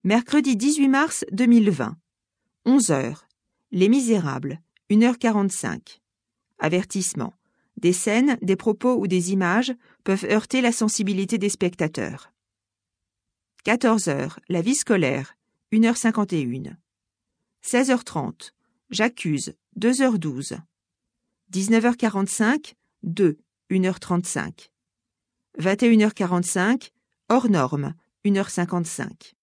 Mercredi 18 mars 2020. 11h. Les Misérables. 1h45. Avertissement. Des scènes, des propos ou des images peuvent heurter la sensibilité des spectateurs. 14h. La vie scolaire. 1h51. 16h30. J'accuse. 2h12. 19h45. 2. 1h35. 21h45. Hors norme. 1h55.